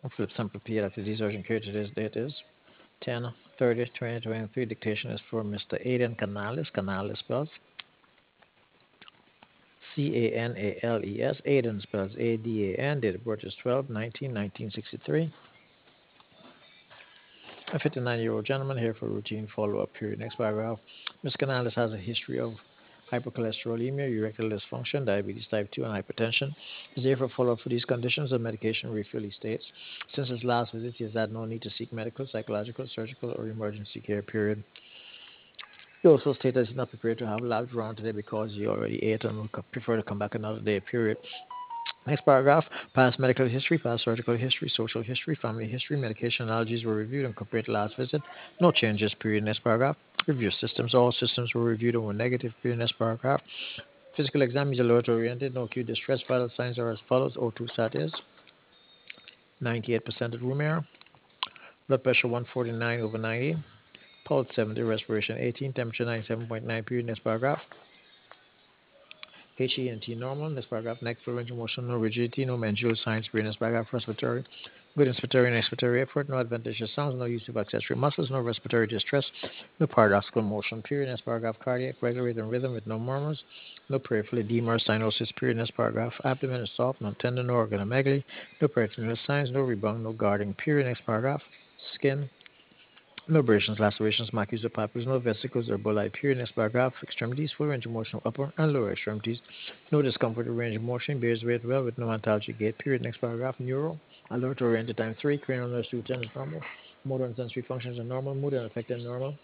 Flip sample P after desertion period. Today's date is 10/30/2023. Dictation is for Mr. Aidan Canales. Canales spells Canales. Aidan spells Adan. Date of birth is 12/19/1963. A 59-year-old gentleman here for routine follow-up period. Next paragraph. Mr. Canales has a history of hypercholesterolemia, erectile dysfunction, diabetes type 2, and hypertension. Is here for follow-up for these conditions and medication refill, he states. Since his last visit, he has had no need to seek medical, psychological, surgical, or emergency care period. He also stated he's not prepared to have labs drawn today because he already ate and would prefer to come back another day period. Next paragraph, past medical history, past surgical history, social history, family history, medication allergies were reviewed and compared to last visit. No changes, period. Next paragraph, review systems. All systems were reviewed and were negative, period. Next paragraph, physical exam is alert oriented. No acute distress. Vital signs are as follows. O2 sat is 98% at room air. Blood pressure 149/90. Pulse 70. Respiration 18. Temperature 97.9, period. Next paragraph. HENT normal. Next paragraph. Neck full range of motion, no rigidity, no mandibular signs. Period. Next paragraph. Respiratory. Good inspiratory and expiratory effort. No adventitious sounds. No use of accessory muscles. No respiratory distress. No paradoxical motion. Period. Next paragraph. Cardiac. Regular rhythm with no murmurs. No peripheral edema or cyanosis. Period. Next paragraph. Abdomen is soft. No tendon or organomegaly. No peritoneal signs. No rebound. No guarding. Period. Next paragraph. Skin. No abrasions, lacerations, macules, or papules, no vesicles or bullae. Period. Next paragraph. Extremities, full range of motion of upper and lower extremities. No discomfort or range of motion. Bears weight well with no antalgic gait. Period. Next paragraph. Neuro. Alert oriented time 3. Cranial nerve 210 is normal. Motor and sensory functions are normal. Mood and affected normal.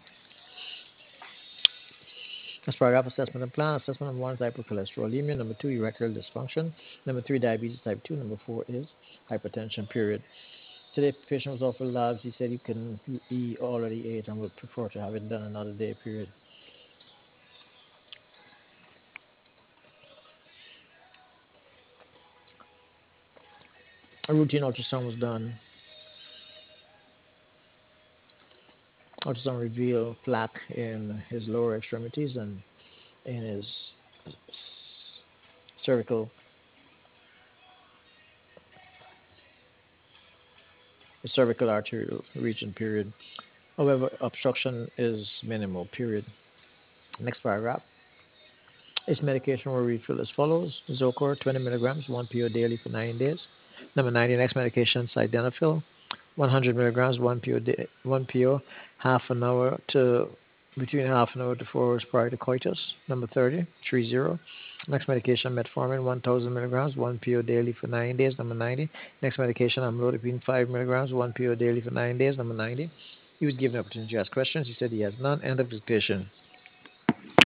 Next paragraph. Assessment and plan. Assessment number 1 is hypercholesterolemia. Number 2, erectile dysfunction. Number 3, diabetes type 2. Number 4 is hypertension. Period. Today, patient was offered labs. He said he already ate and would prefer to have it done another day. Period. A routine ultrasound was done. Ultrasound revealed plaque in his lower extremities and in cervical his cervical arterial region. Period. However, obstruction is minimal. Period. Next paragraph. His medication will refill as follows: Zocor 20 milligrams, 1 PO daily for 9 days. Number 90. Next medication, sildenafil, 100 milligrams, 1 PO, half an hour to between half an hour to 4 hours prior to coitus. Number 30. Next medication, metformin, 1000 milligrams, 1 PO daily for 9 days. Number 90. Next medication, amlodipine, 5 milligrams, 1 PO daily for 9 days. Number 90. He was given an opportunity to ask questions. He said he has none. End of dictation.